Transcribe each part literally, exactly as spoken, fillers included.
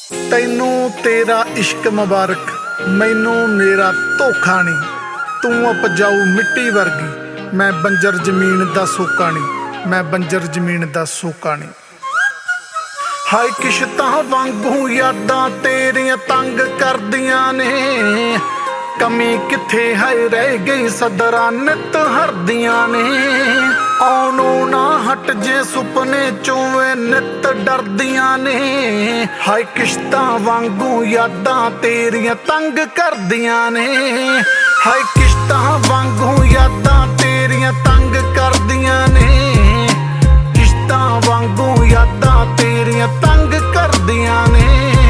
तैनू तेरा इश्क मुबारक, मैनू मेरा धोखा नहीं। तू उपजाऊ मिट्टी वर्गी, मैं बंजर जमीन दा सोका नहीं, मैं बंजर जमीन दा सोका नहीं। हाय किश्तां वांगू यादां तेरियां तंग करदियां ने, कमी किथे है रह गई सदरा नित हरदियां ने। आउणों ना हट जे सुपने चोवे नित डरदियां ने। हाय किश्तां वांगू यादां तेरियां तंग करदियां ने। हाय किश्तां वांगू यादां तेरियां तंग करदियां ने। किश्तां वांगू यादां तेरियां तंग करदियां ने।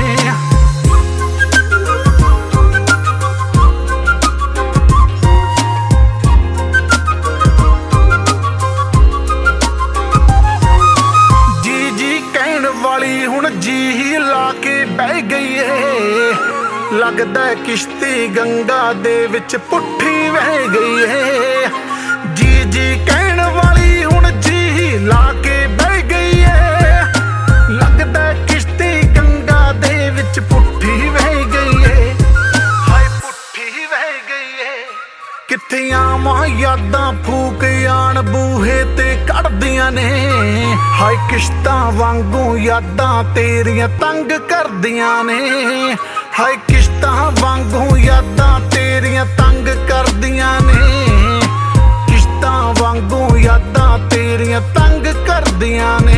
जी ही ला के बह गई है, लगदा किश्ती गंगा दे विच पुट्ठी बह गई है। जी जी कहण वाली हुण जी ही ला के बह गई है, लगदा किश्ती गंगा दे विच पुट्ठी बह गई है। हाय पुट्ठी बह गई है। किथे आवां यादां फूक आण बूहे ते कढ़दियां ने। हाय किश्तां वांगू यादां तेरियां तंग करदियां ने। हाय किश्तां वांगू यादां तेरियां तंग करदियां ने। किश्तां वांगू यादां तेरियां तंग करदियां ने।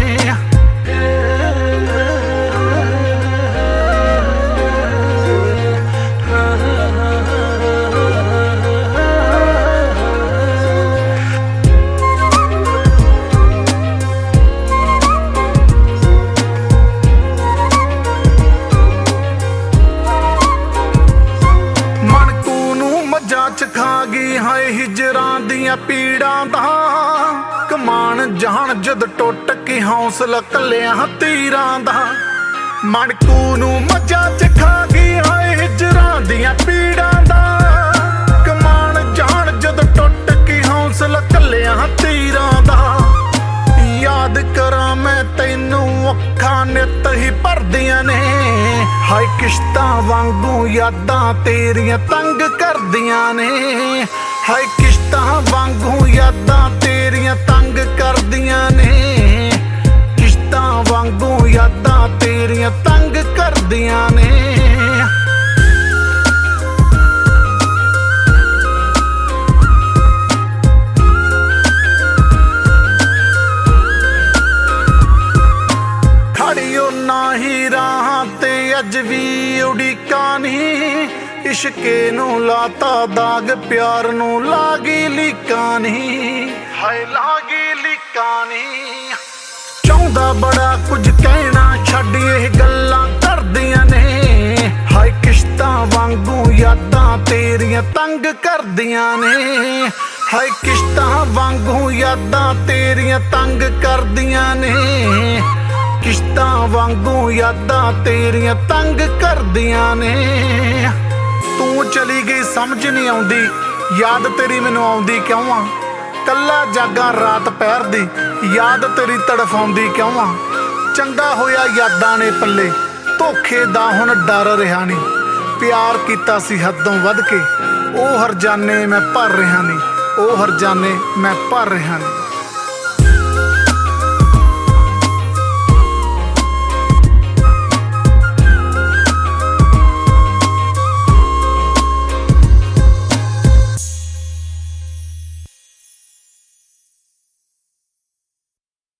खा गई हाय हिजरां दियां पीड़ां दा, कमान जहान जद टुट के हौसला कलियां तीरां दा। मणकू नू मजा च खा गई हाय हिजरां दियां पीड़ां दा, कमान जहान जद टुट के हौसला कलियां तीरां दा। याद करा मैं तैनू अखां नित ही भरदियां ने। हाय किश्तां वांगू यादां तेरियां तंग करदियां ने। हाय किश्तां वांगू यादां तेरियां तंग करदियां ने। किश्तां वांगू यादां तेरियां तंग करदियां ने। खड़ियो ना ही राह ते अज भी उड़ीका नहीं, इश्के नू लाता दाग प्यार नू लागी लीका नहीं। हाय लागी लीका नहीं। चाहुंदा बड़ा कुछ कहना छड्ड ये गल्लां करदियां ने। हाय किश्तां वांगू यादां तेरियां तंग करदियां ने। हाय किश्तां वांगू यादां तेरियां तंग करदियां ने। किश्तां वांगू यादां तेरियां तंग करदियां ने। तू चली गई समझ नहीं आउंदी, याद तेरी मैनू आउंदी क्यों आ। कल्ला जागा रात पहर दी, याद तेरी तड़फाउंदी क्यों आ। चंगा होया यादां ने पल्ले, धोखे दा हुण डर रहा नहीं। प्यार कीता सी हदों वध के, ओ हरजाने मैं भर रहा नहीं, ओ हरजाने मैं भर रहा नहीं।